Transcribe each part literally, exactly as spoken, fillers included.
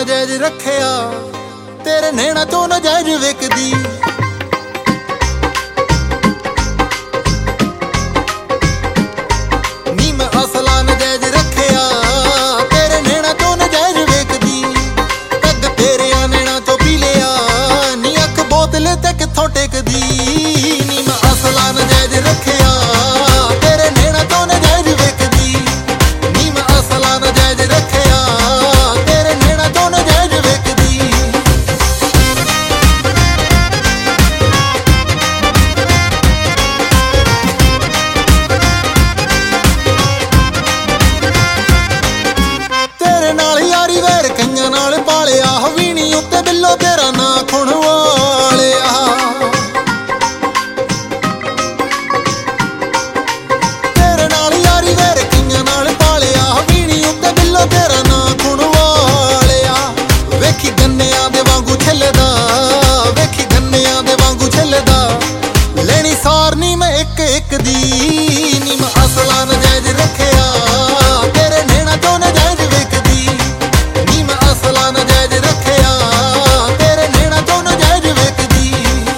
ਨਜਾਇਜ਼ ਰੱਖਿਆ, ਤੇਰੇ ਨੈਣਾ ਤੋਂ ਨਜਾਇਜ਼ ਵਿਕਦੀ। ਨੀ ਮੈਂ ਅਸਲਾ ਨਜਾਇਜ਼ ਰੱਖਿਆ, ਤੇਰੇ ਨੈਣਾ ਤੋਂ ਨਜਾਇਜ਼ ਵਿਕਦੀ। ਪੱਗ ਤੇਰਿਆਂ ਨੈਣਾ ਤੋਂ ਪੀ ਲਿਆ, ਨੀ ਅੱਖ ਬੋਤਲ ਤੇ ਕਿੱਥੋਂ ਟਿਕਦੀ। ਨੀ ਮੈਂ ਅਸਲਾ ਨਜਾਇਜ਼ ਰੱਖਿਆ, ਤੇਰੇ ਨੈਣਾ ਤੋਂ ਨਜਾਇਜ਼ ਵਿਕਦੀ। ਨੀ ਮੈਂ ਅਸਲਾ ਨਜਾਇਜ਼ ਰੱਖਿਆ, ਤੇਰੇ ਨੈਣਾ ਤੋਂ ਨਜਾਇਜ਼ ਵਿਕਦੀ। ਤੇਰੇ ਨਾਲ ਯਾਰੀ ਵੈਰ ਕਈਆਂ ਨਾਲ ਪਾਲਿਆ, ਹਵੀਣੀ ਉੱਤੇ ਬਿੱਲੋ ਤੇਰਾ ਨਾਂ ਖੁਣ ਵਾਲਿਆ। ਤੇਰੇ ਨਾਲ ਯਾਰੀ ਵੈਰ ਕਈਆਂ ਨਾਲ ਪਾਲਿਆ, ਹਵੀਣੀ ਉੱਤੇ ਬਿੱਲੋ ਤੇਰਾ ਨਾਂ ਖੁਣ ਵਾਲਿਆ। ਵੇਖੀ ਗੰਨਿਆਂ ਦੇ ਵਾਂਗੂ ਛਿੱਲਦਾ, ਵੇਖੀ ਗੰਨਿਆਂ ਦੇ ਵਾਂਗੂ ਛਿੱਲਦਾ। ਲੈਣੀ ਸਾਰ ਨੀ ਮੈਂ ਇੱਕ ਇੱਕ ਦੀ। ਨੀ ਮੈਂ ਅਸਲਾ ਨਜਾਇਜ਼ ਰੱਖਿਆ, ਤੇਰੇ ਨੈਣਾ ਤੋਂ ਨਜਾਇਜ਼ ਵਿਕਦੀ। ਨੀ ਮੈਂ ਅਸਲਾ ਨਜਾਇਜ਼ ਰੱਖਿਆ, ਤੇਰੇ ਨੈਣਾ ਤੋਂ ਨਜਾਇਜ਼ ਵਿਕਦੀ।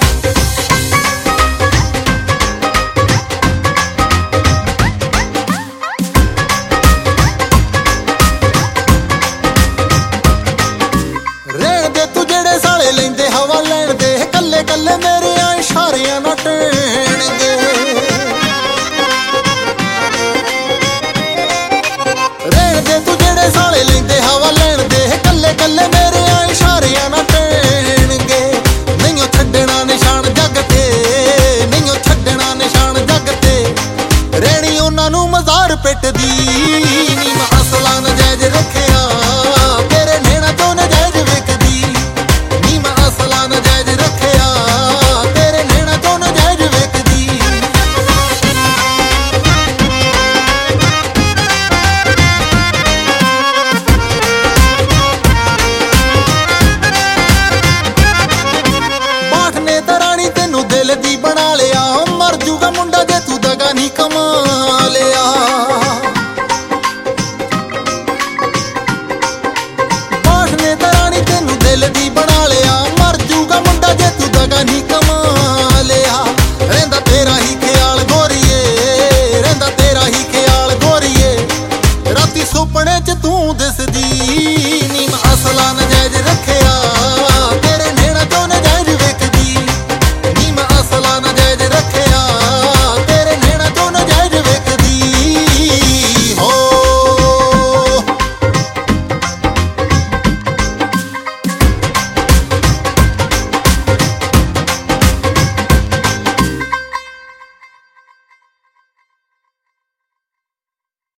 ਰਹਿਣ ਦੇ ਤੂੰ ਜਿਹੜੇ ਸਾਲੇ ਲੈਂਦੇ ਹਵਾ ਲੈਣ ਦੇ, ਕੱਲੇ ਕੱਲੇ ਮੇਰੇ ਆ ਇਸ਼ਾਰਿਆਂ ਨਾਲ ਟਹਿਣਗੇ।